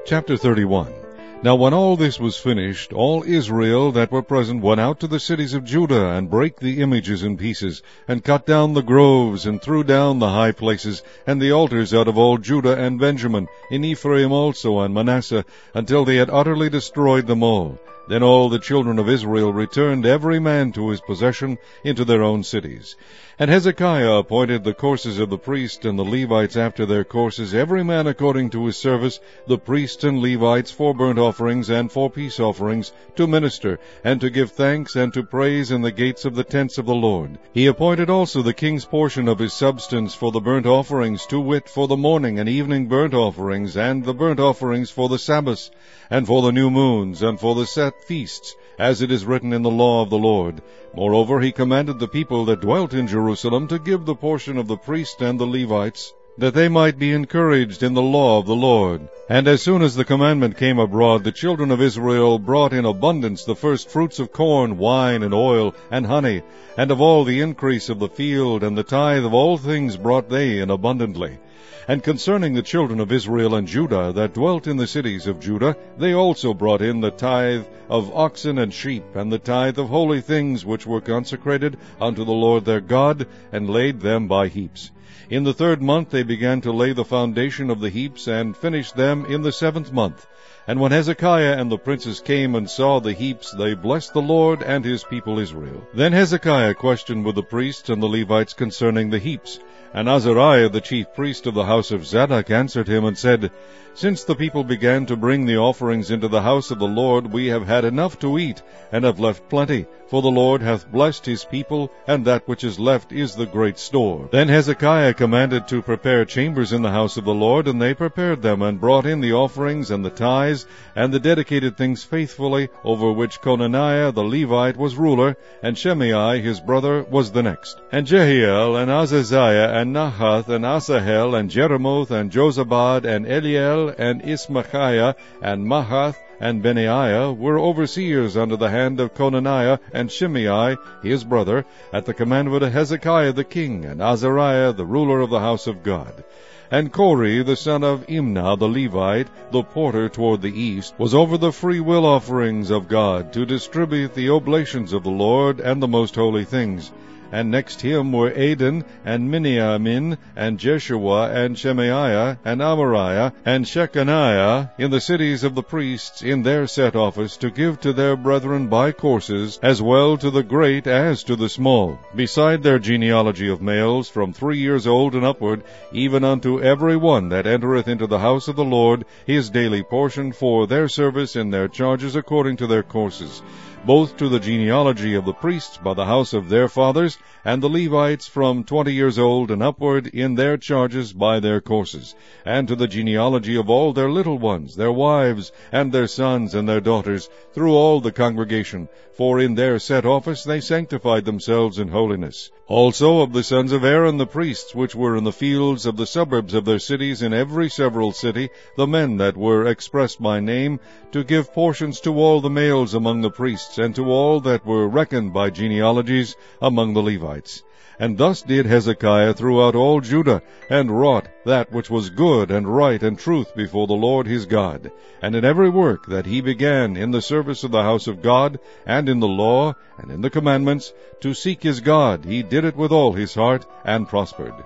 Chapter 31. Now when all this was finished, all Israel that were present went out to the cities of Judah, and brake the images in pieces, and cut down the groves, and threw down the high places, and the altars out of all Judah and Benjamin, in Ephraim also and Manasseh, until they had utterly destroyed them all. Then all the children of Israel returned every man to his possession into their own cities. And Hezekiah appointed the courses of the priests and the Levites after their courses, every man according to his service, the priests and Levites for burnt offerings and for peace offerings, to minister, and to give thanks and to praise in the gates of the tents of the Lord. He appointed also the king's portion of his substance for the burnt offerings, to wit, for the morning and evening burnt offerings, and the burnt offerings for the Sabbaths, and for the new moons, and for the set feasts, as it is written in the law of the Lord. Moreover, he commanded the people that dwelt in Jerusalem to give the portion of the priests and the Levites, that they might be encouraged in the law of the Lord. And as soon as the commandment came abroad, the children of Israel brought in abundance the first fruits of corn, wine, and oil, and honey, and of all the increase of the field, and the tithe of all things brought they in abundantly. And concerning the children of Israel and Judah that dwelt in the cities of Judah, they also brought in the tithe of oxen and sheep, and the tithe of holy things which were consecrated unto the Lord their God, and laid them by heaps. In the 3rd month they began to lay the foundation of the heaps, and finished them in the 7th month. And when Hezekiah and the princes came and saw the heaps, they blessed the Lord and his people Israel. Then Hezekiah questioned with the priests and the Levites concerning the heaps. And Azariah the chief priest of the house of Zadok answered him and said, Since the people began to bring the offerings into the house of the Lord, we have had enough to eat, and have left plenty. For the Lord hath blessed his people, and that which is left is the great store. Then Hezekiah commanded to prepare chambers in the house of the Lord, and they prepared them, and brought in the offerings and the tithes, and the dedicated things faithfully, over which Conaniah the Levite was ruler, and Shimei his brother was the next. And Jehiel, and Azaziah, and Nahath, and Asahel, and Jeremoth, and Jozabad, and Eliel, and Ismachiah, and Mahath, and Benaiah were overseers under the hand of Conaniah and Shimei his brother, at the commandment of Hezekiah the king, and Azariah the ruler of the house of God. And Kori the son of Imnah the Levite, the porter toward the east, was over the freewill offerings of God, to distribute the oblations of the Lord and the most holy things. And next him were Adon, and Miniamin, and Jeshua, and Shemaiah, and Amariah, and Shechaniah, in the cities of the priests, in their set office, to give to their brethren by courses, as well to the great as to the small, beside their genealogy of males, from 3 years old and upward, even unto every one that entereth into the house of the Lord, his daily portion for their service in their charges according to their courses, both to the genealogy of the priests by the house of their fathers, and the Levites from 20 years old and upward in their charges by their courses, and to the genealogy of all their little ones, their wives, and their sons and their daughters, through all the congregation, for in their set office they sanctified themselves in holiness. Also of the sons of Aaron the priests, which were in the fields of the suburbs of their cities, in every several city, the men that were expressed by name, to give portions to all the males among the priests, and to all that were reckoned by genealogies among the Levites. And thus did Hezekiah throughout all Judah, and wrought that which was good and right and truth before the Lord his God. And in every work that he began in the service of the house of God, and in the law, and in the commandments, to seek his God, he did it with all his heart, and prospered.